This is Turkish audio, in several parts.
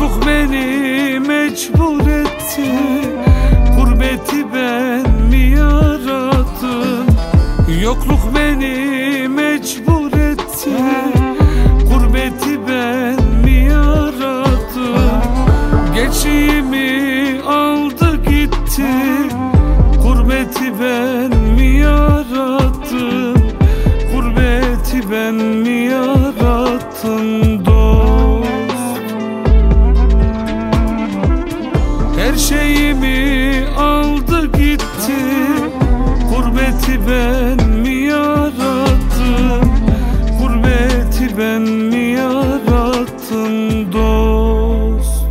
Yokluk beni mecbur etti, gurbeti ben mi yarattım? Yokluk beni mecbur etti, gurbeti ben mi yarattım? Geçimi aldı gitti, gurbeti ben mi yarattım? Gurbeti ben mi yarattım dost? Her şeyimi aldı gitti, gurbeti ben mi yarattım? Gurbeti ben mi yarattım dost?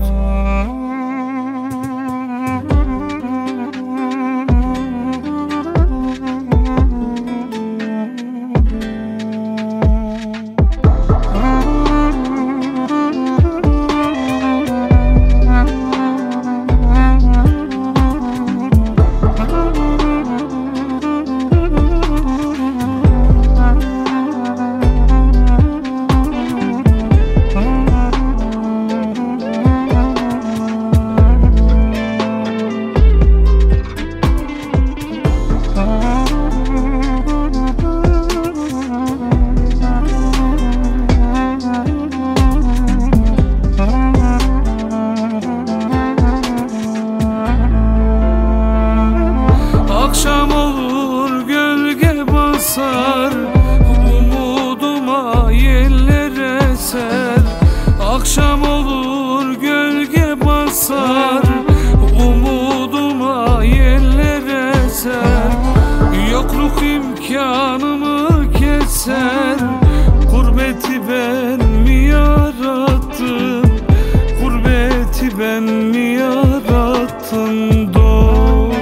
Akşam olur gölge basar, umuduma yeller eser. Akşam olur gölge basar, umuduma yeller eser. Yokluk imkanımı keser, gurbeti ben mi yarattım? Gurbeti ben mi yarattım dost?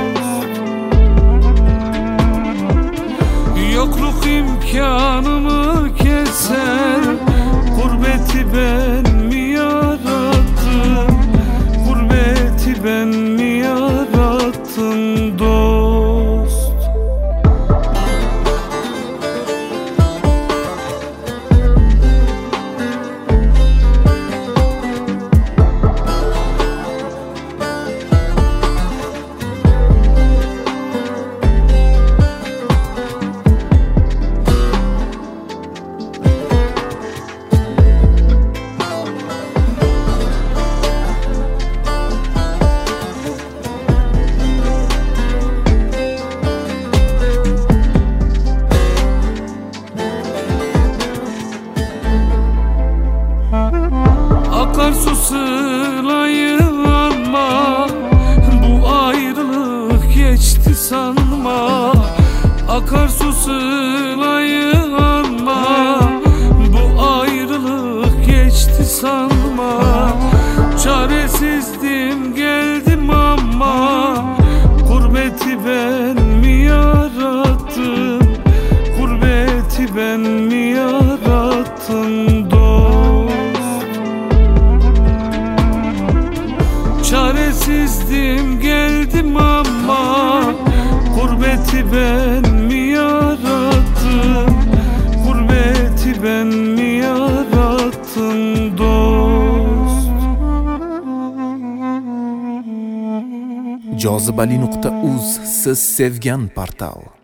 Yokluk imkanımı keser, gurbeti ben mi yarattım? Gurbeti ben mi yarattım dost? Akarsu sılayı anma, bu ayrılık geçti sanma. Akarsu sılayı anma, bu ayrılık geçti sanma. Çaresizdim geldim ama, gurbeti ben mi yarattım? Gurbeti ben mi yarattım dost? Çaresizdim geldim ama, gurbeti ben mi yarattım? Gurbeti ben mi yarattım dost? Jozibali.uz siz sevgan portal.